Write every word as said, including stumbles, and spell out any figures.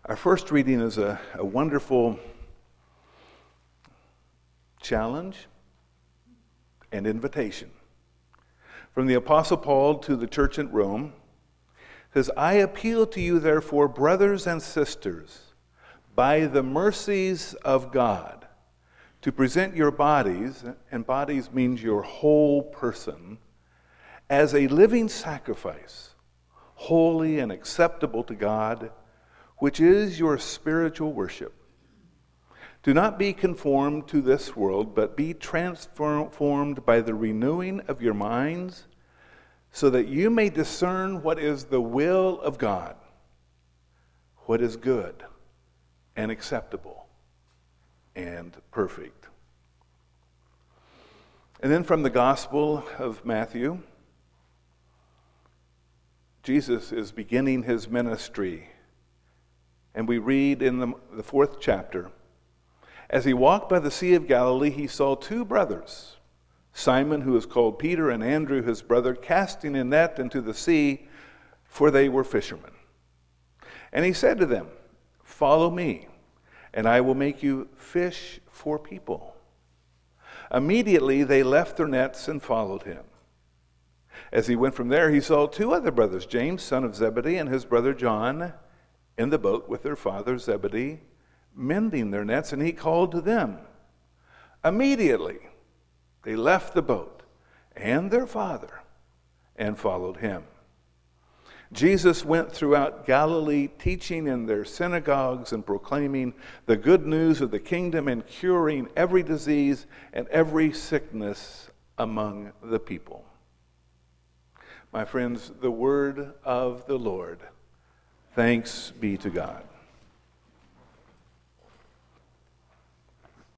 Our first reading is a, a wonderful challenge and invitation. From the Apostle Paul to the church at Rome, it says, I appeal to you, therefore, brothers and sisters, by the mercies of God, to present your bodies, and bodies means your whole person, as a living sacrifice, holy and acceptable to God, which is your spiritual worship. Do not be conformed to this world, but be transformed by the renewing of your minds, so that you may discern what is the will of God, what is good and acceptable and perfect. And then from the Gospel of Matthew, Jesus is beginning his ministry. And we read in the, the fourth chapter, as he walked by the Sea of Galilee, he saw two brothers, Simon, who is called Peter, and Andrew, his brother, casting a net into the sea, for they were fishermen. And he said to them, follow me, and I will make you fish for people. Immediately they left their nets and followed him. As he went from there, he saw two other brothers, James, son of Zebedee, and his brother John, in the boat with their father Zebedee, mending their nets, and he called to them. Immediately they left the boat and their father and followed him. Jesus went throughout Galilee, teaching in their synagogues and proclaiming the good news of the kingdom and curing every disease and every sickness among the people. My friends, the word of the Lord. Thanks be to God.